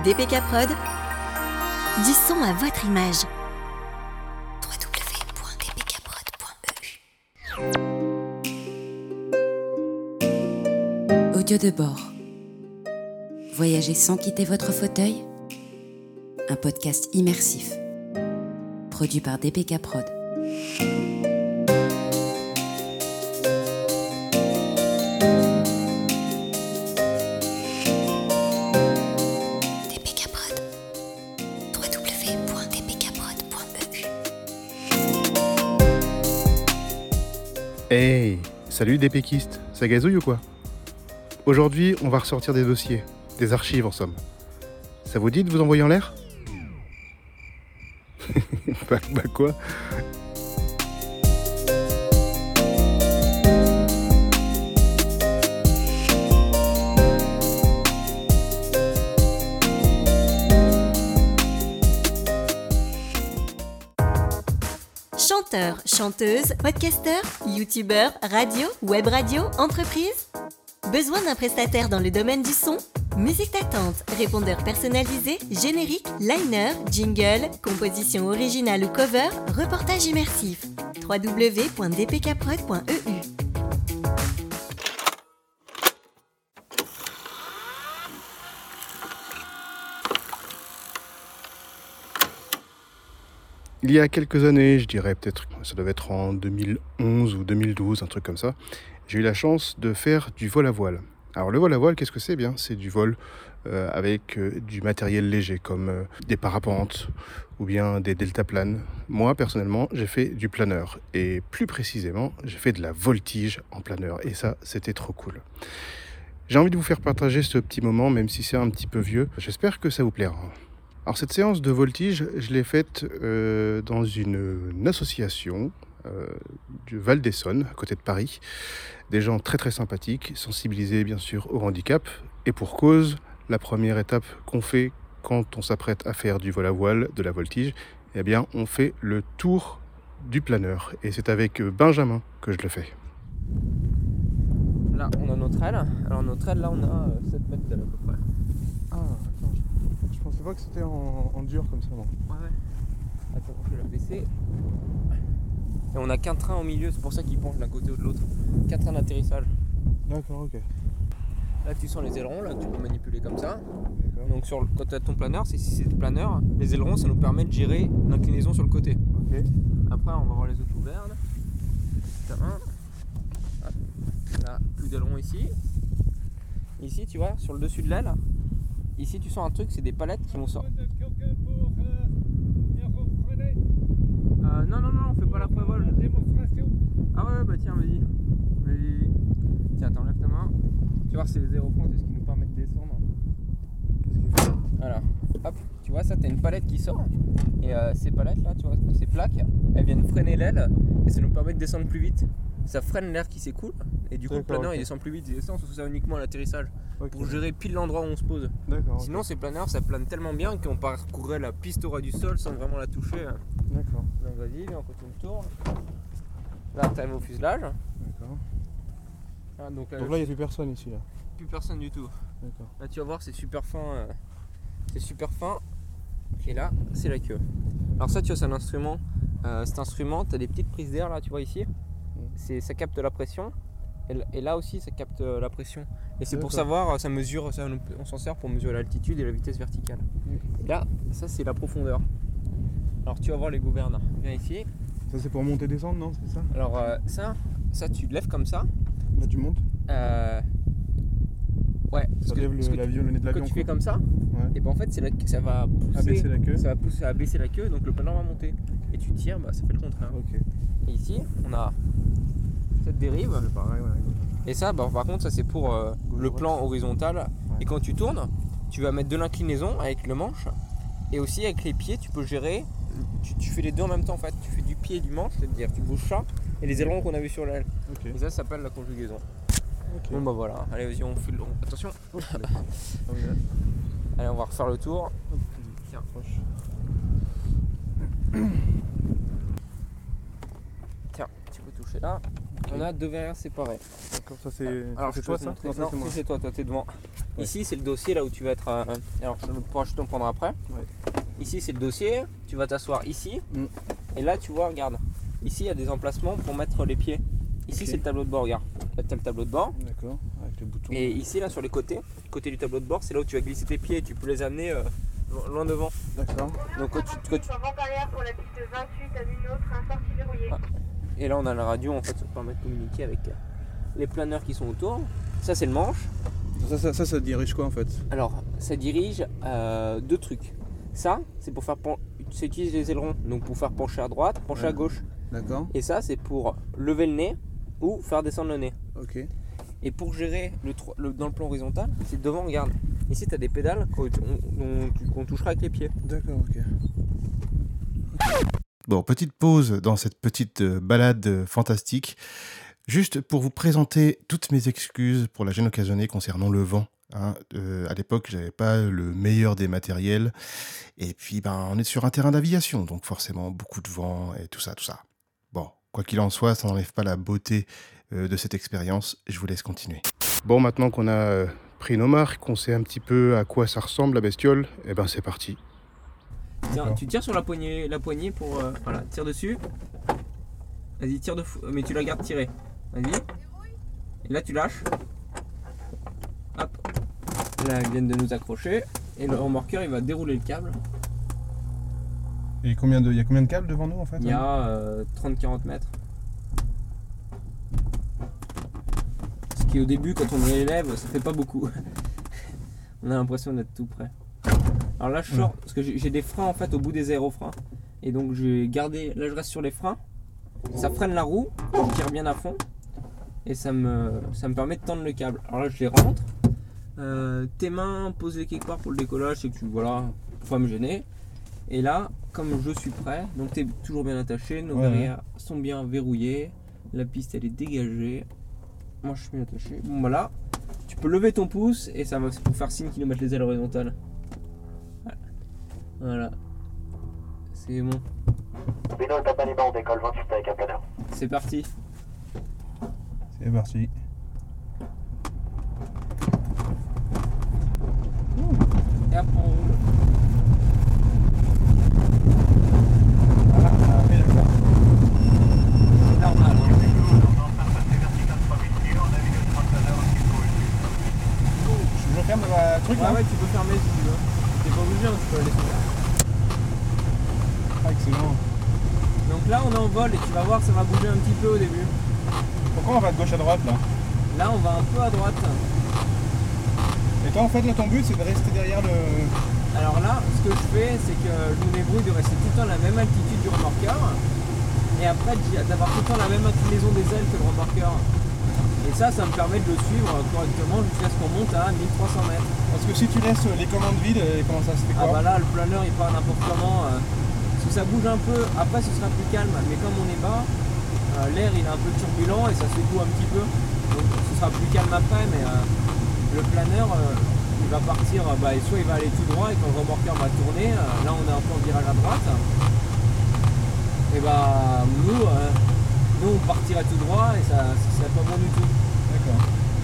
DPK Prod, du son à votre image. www.dpkprod.eu. Audio de bord. Voyager sans quitter votre fauteuil. Un podcast immersif. Produit par DPK Prod. Hey, salut DPKistes, ça gazouille ou quoi? Aujourd'hui, on va ressortir des dossiers, des archives en somme. Ça vous dit de vous envoyer en l'air? bah quoi? Chanteurs, chanteuses, podcasteurs, youtubeurs, radio, web radio, entreprise. Besoin d'un prestataire dans le domaine du son? Musique d'attente, répondeur personnalisé, générique, liner, jingle, composition originale ou cover, reportage immersif. www.dpkprod.eu. Il y a quelques années, je dirais peut-être, ça devait être en 2011 ou 2012, un truc comme ça, j'ai eu la chance de faire du vol à voile. Alors le vol à voile, qu'est-ce que c'est? Bien, c'est du vol avec du matériel léger comme des parapentes ou bien des deltaplanes. Moi, personnellement, j'ai fait du planeur et plus précisément, j'ai fait de la voltige en planeur et ça, c'était trop cool. J'ai envie de vous faire partager ce petit moment, même si c'est un petit peu vieux. J'espère que ça vous plaira. Alors cette séance de voltige, je l'ai faite dans une association du Val d'Essonne, à côté de Paris. Des gens très très sympathiques, sensibilisés bien sûr au handicap. Et pour cause, la première étape qu'on fait quand on s'apprête à faire du vol à voile, de la voltige, eh bien on fait le tour du planeur. Et c'est avec Benjamin que je le fais. Là on a notre aile. Alors notre aile là on a 7 mètres d'aile à peu près. Ah attends, je pensais pas que c'était en dur comme ça, non. Ouais. Attends, je vais la baisser. Et on a qu'un train au milieu, c'est pour ça qu'il penche d'un côté ou de l'autre. Qu'un train d'atterrissage. D'accord, ok. Là tu sens les ailerons, là tu peux manipuler comme ça. D'accord. Donc quand tu as ton planeur, si c'est le planeur, les ailerons ça nous permet de gérer l'inclinaison sur le côté. Ok. Après on va voir les autres ouverts. T'as un. Hop. Là, plus d'ailerons ici. Ici tu vois, sur le dessus de l'aile. Ici tu sens un truc, c'est des palettes qui vont sortir. Non, on fait pas la pré-vol. Ah ouais, bah tiens, vas-y. Tiens, t'enlèves ta main. Tu vois, c'est les aéroplans, c'est ce qui nous permet de descendre. Qu'est-ce qu'il fait? Voilà. Hop, tu vois, ça, t'as une palette qui sort. Et ces palettes là, tu vois, ces plaques, elles viennent freiner l'aile et ça nous permet de descendre plus vite. Ça freine l'air qui s'écoule et du coup, le planeur il descend plus vite. Il descend, on fait ça uniquement à l'atterrissage pour gérer pile l'endroit où on se pose. D'accord. Sinon, ces planeurs ça plane tellement bien qu'on parcourrait la piste au ras du sol sans vraiment la toucher. D'accord. Donc vas-y, on continue le tour. Là, t'arrives au fuselage. D'accord. Ah, donc Donc là, il n'y a plus personne ici, là. plus personne du tout. D'accord. Là, tu vas voir, c'est super fin. C'est super fin. Et là, c'est la queue. Alors ça, tu vois, c'est un instrument. Cet instrument, tu as des petites prises d'air, là, tu vois ici. Ça capte la pression. Et là aussi, ça capte la pression. Et c'est pour savoir, ça mesure, on s'en sert pour mesurer l'altitude et la vitesse verticale. Et là, ça, c'est la profondeur. Alors, tu vas voir les gouvernes. Viens ici. Ça, c'est pour monter et descendre, non? C'est ça? Alors, ça, tu lèves comme ça. Là, tu montes? Ouais. Ça lève le nez de l'avion. Quand tu fais comme ça, ouais. et ben en fait, ça va pousser. Abaisser la queue. Ça va pousser à baisser la queue, donc le planeur va monter. Et tu tires, bah, ça fait le contraire. Ok. Et ici, on a cette dérive. C'est pareil, ouais. Et ça, bah, par contre, ça c'est pour le plan horizontal. Ouais. Et quand tu tournes, tu vas mettre de l'inclinaison avec le manche. Et aussi avec les pieds, tu peux gérer. Tu fais les deux en même temps en fait. Tu fais du pied et du manche, c'est-à-dire tu bouges ça et les ailerons qu'on a vu sur l'aile. Okay. Et ça s'appelle la conjugaison. Okay. Bon bah voilà, allez vas-y on fait le long. Attention. Allez on va refaire le tour. Tiens, proche. Tiens, petit peu toucher là. On a 2 verrières séparées. D'accord, ça c'est. Alors c'est je toi te ça? montrer. Non, ça, Non, c'est moi. c'est toi, t'es devant. Ouais. Ici c'est le dossier là où tu vas être. Alors je pourrais te le prendre après. Ouais. Ici c'est le dossier, tu vas t'asseoir ici. Et là tu vois, regarde. Ici il y a des emplacements pour mettre les pieds. Ici Ok. c'est le tableau de bord, regarde. Là tu as le tableau de bord. D'accord, avec le bouton. Et ici là sur les côté du tableau de bord, c'est là où tu vas glisser tes pieds. Tu peux les amener loin devant. D'accord. Donc quand tu... Vente arrière pour la piste 28 à Nuno, train sortie verrouillé. Et là on a la radio en fait, ça permet de communiquer avec les planeurs qui sont autour. Ça c'est le manche. Ça dirige quoi en fait? Alors ça dirige 2 trucs. Ça c'est pour faire c'est utiliser les ailerons, donc pour faire pencher à droite, pencher à gauche. D'accord. Et ça c'est pour lever le nez ou faire descendre le nez. Ok. Et pour gérer dans le plan horizontal, c'est devant, regarde. Ici tu as des pédales qu'on touchera avec les pieds. D'accord, ok. Bon, petite pause dans cette petite balade fantastique. Juste pour vous présenter toutes mes excuses pour la gêne occasionnée concernant le vent. À l'époque, j'avais pas le meilleur des matériels. Et puis, on est sur un terrain d'aviation, donc forcément beaucoup de vent et tout ça. Bon, quoi qu'il en soit, ça n'enlève pas la beauté de cette expérience. Je vous laisse continuer. Bon, maintenant qu'on a pris nos marques, qu'on sait un petit peu à quoi ça ressemble la bestiole, et c'est parti. Tiens, tu tires sur la poignée pour... voilà, tire dessus. Vas-y, tire de fou, mais tu la gardes tirée. Vas-y. Et là, tu lâches. Hop. Là, ils viennent de nous accrocher. Et le remorqueur, il va dérouler le câble. Et il y a combien de câbles devant nous en fait? Il y a 30-40 mètres. Ce qui, au début, quand on l'élève, ça fait pas beaucoup. On a l'impression d'être tout près. Alors là, je sors, parce que j'ai des freins en fait au bout des aérofreins. Et donc, j'ai gardé. Là, je reste sur les freins. Ça freine la roue. Je tire bien à fond. Et ça me permet de tendre le câble. Alors là je les rentre. Tes mains, pose-les quelque part pour le décollage, c'est que tu, voilà, pour pas me gêner. Et là, comme je suis prêt, donc tu es toujours bien attaché, nos verrières sont bien verrouillées, la piste elle est dégagée. Moi je suis bien attaché. Bon voilà, tu peux lever ton pouce et ça va pour faire signe qu'ils nous mettent les ailes horizontales. Voilà. C'est bon. Bino, t'as pas les mains, on décolle 28 avec un planeur. C'est parti. C'est parti. Et après on roule. Voilà, d'accord. C'est normal. Je ferme le truc là? Ouais, tu peux fermer si tu veux. T'es pas obligé, tu peux le laisser là. Ah, excellent. Donc là on est en vol et tu vas voir que ça va bouger un petit peu au début. Pourquoi on va de gauche à droite là? Là on va un peu à droite. Et toi en fait là ton but c'est de rester derrière le... Alors là ce que je fais c'est que je me débrouille de rester tout le temps à la même altitude du remorqueur. Et après d'avoir tout le temps la même inclinaison des ailes que le remorqueur. Et ça me permet de le suivre correctement jusqu'à ce qu'on monte à 1300 mètres. Parce que si tu laisses les commandes vides, comment ça se fait Ah quoi? bah là le planeur il part n'importe comment. Parce que ça bouge un peu, après ce sera plus calme. Mais comme on est bas, l'air il est un peu turbulent et ça secoue un petit peu. Donc ce sera plus calme après, mais le planeur il va partir, soit il va aller tout droit et quand le remorqueur va tourner, là on est un peu en virage à droite. Et nous on partira tout droit et ça serait pas bon du tout. D'accord.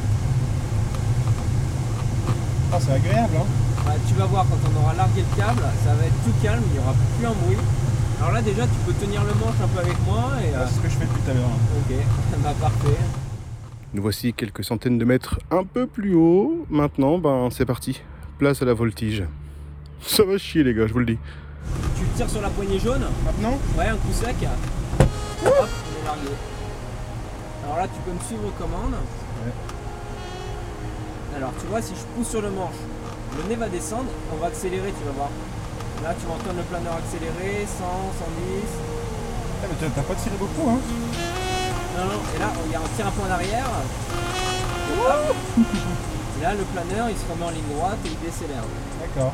Ah c'est agréable hein? Tu vas voir quand on aura largué le câble, ça va être tout calme, il n'y aura plus un bruit. Alors là déjà tu peux tenir le manche un peu avec moi et... C'est ce que je fais depuis tout à l'heure. Ok, parfait. Nous voici quelques centaines de mètres un peu plus haut. Maintenant, c'est parti. Place à la voltige. Ça va chier les gars, je vous le dis. Tu tires sur la poignée jaune. Maintenant? Ouais, un coup sec. Hop, on est largué. Alors là, tu peux me suivre aux commandes. Ouais. Alors, tu vois, si je pousse sur le manche, le nez va descendre, on va accélérer, tu vas voir. Là, tu vas entendre le planeur accélérer, 100, 110. Ah, mais t'as pas tiré beaucoup hein? Non, et là, regarde, on tire un peu en arrière. Et hop. Et là, le planeur, il se remet en ligne droite et il décélère. D'accord.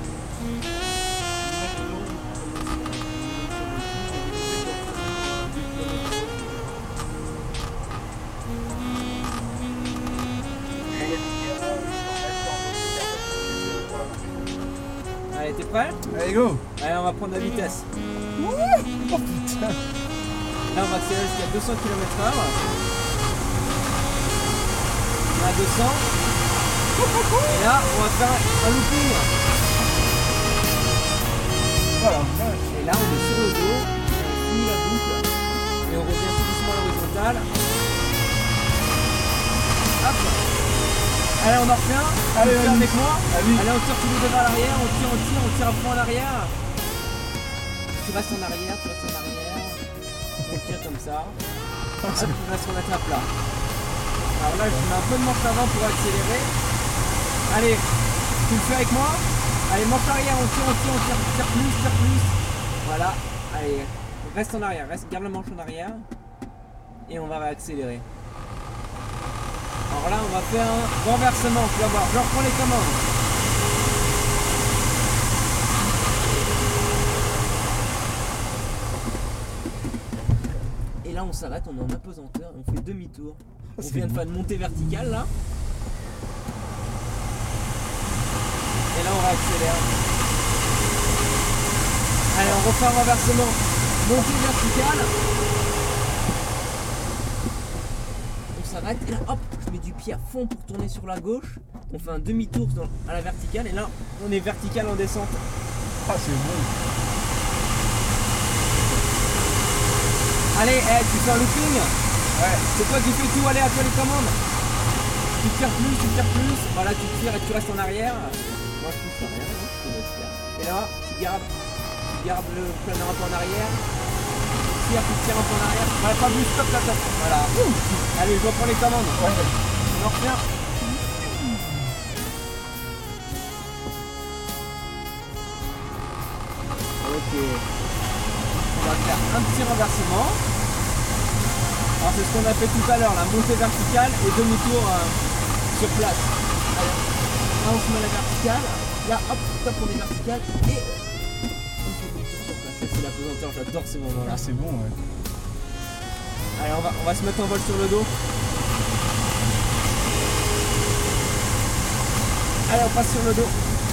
Allez, t'es prêt? Allez go! Allez, on va prendre la vitesse. Oh putain! Là on va accélérer jusqu'à 200 km/h. À 200. Et là on va faire un looping. Voilà. Et là on est sur le dos, on finit la boucle et on revient tout doucement à l'horizontale. Hop. Allez on en refait un. Allez, Tu fais avec moi. Allez. Allez on tire tous les deux vers l'arrière, on tire à fond en arrière. Tu restes en arrière, on tire comme ça. Hop, tu restes on attrape là. Alors là je mets un peu de manche avant pour accélérer. Allez, tu le fais avec moi. Allez, manche arrière, on tire plus. Voilà, allez, reste en arrière, garde la manche en arrière. Et on va réaccélérer. Alors là, on va faire un renversement, tu vas voir, je reprends les commandes. Et là, on s'arrête, on est en apesanteur, on fait demi-tour. On vient de faire une montée verticale là. Et là on réaccélère. Allez on refait un renversement. Montée verticale. On s'arrête et là hop, je mets du pied à fond pour tourner sur la gauche. On fait un demi-tour à la verticale et là on est vertical en descente. Ah, c'est bon. Allez, tu fais un looping. Ouais. C'est toi qui fais tout, allez à toi les commandes. Tu tires plus. Voilà, tu tires et tu restes en arrière. Moi je touche rien, hein, je te laisse faire. Et là, tu gardes le planeur un peu en arrière. Tu tires un peu en arrière. Voilà, pas plus, stop, là, top. Voilà. Allez, je reprends les commandes. Ouais. On en refait. Ok. On va faire un petit renversement. Alors c'est ce qu'on a fait tout à l'heure, la montée verticale et demi-tour sur place. Allez. Là on se met à la verticale, là hop, top on est vertical et on fait demi-tour sur place. Ça c'est la pesanteur, j'adore ces moments-là. Ah, c'est bon, ouais. Allez on va se mettre en vol sur le dos. Allez on passe sur le dos.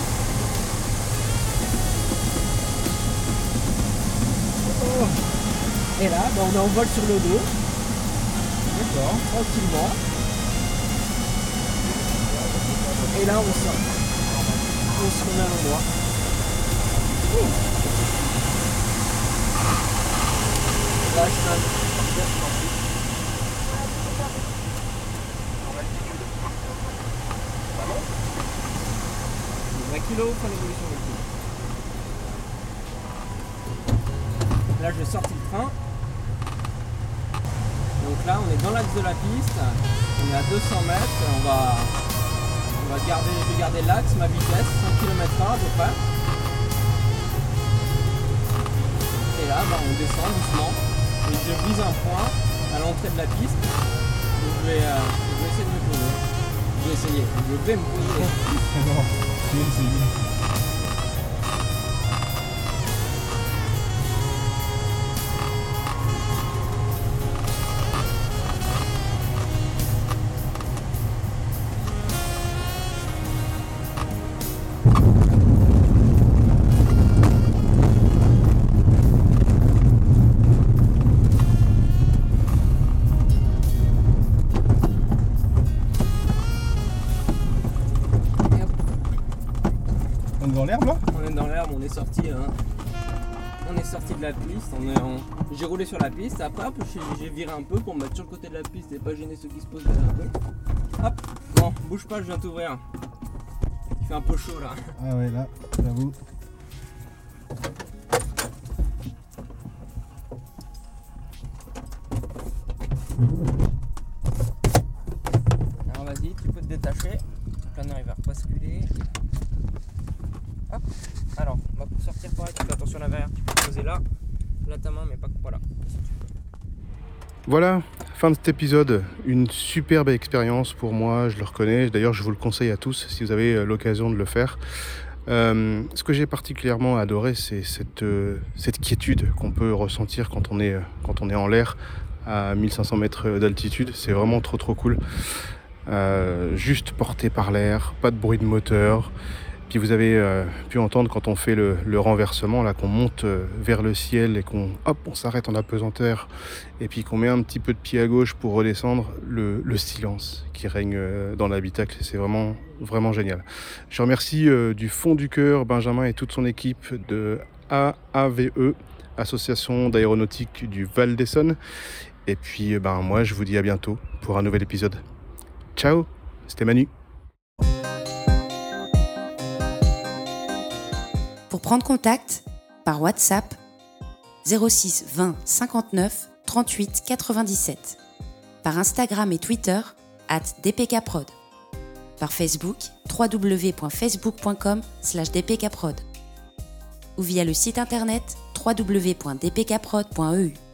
Oh. Et là on est en vol sur le dos. D'accord. Tranquillement. Et là on sort. On se remet à l'endroit. Là je fais un 20 kg, fin d'évolution de kg. Là je sortis le train. Donc là on est dans l'axe de la piste, on est à 200 mètres, on va je vais garder l'axe, ma vitesse, 100 km/h à peu près. Et là on descend doucement, et je vise un point à l'entrée de la piste, donc je vais essayer de me poser. Je vais me poser. Non, je vais essayer. Dans l'herbe là? On est dans l'herbe, on est sorti de la piste, j'ai roulé sur la piste, après hop, j'ai viré un peu pour me mettre sur le côté de la piste et pas gêner ceux qui se posent derrière un peu. Hop, bon, bouge pas, je viens t'ouvrir. Il fait un peu chaud là. Ah ouais, là, j'avoue. Alors vas-y, tu peux te détacher, le planeur il va basculer. Hop, alors, pour sortir pareil, tu fais attention à l'avant, tu peux te poser là ta main mais pas voilà. Voilà, fin de cet épisode. Une superbe expérience pour moi, je le reconnais. D'ailleurs, je vous le conseille à tous si vous avez l'occasion de le faire. Ce que j'ai particulièrement adoré, c'est cette quiétude qu'on peut ressentir quand on est en l'air à 1500 mètres d'altitude. C'est vraiment trop cool. Juste porté par l'air, pas de bruit de moteur. Puis vous avez pu entendre quand on fait le renversement, là, qu'on monte vers le ciel et on s'arrête en apesanteur et puis qu'on met un petit peu de pied à gauche pour redescendre, le silence qui règne dans l'habitacle. C'est vraiment, vraiment génial. Je remercie du fond du cœur Benjamin et toute son équipe de AAVE, Association d'aéronautique du Val d'Essonne. Et puis moi je vous dis à bientôt pour un nouvel épisode. Ciao, c'était Manu. Pour prendre contact, par WhatsApp 06 20 59 38 97. Par Instagram et Twitter @dpkprod. Par Facebook www.facebook.com/dpkprod. Ou via le site internet www.dpkprod.eu.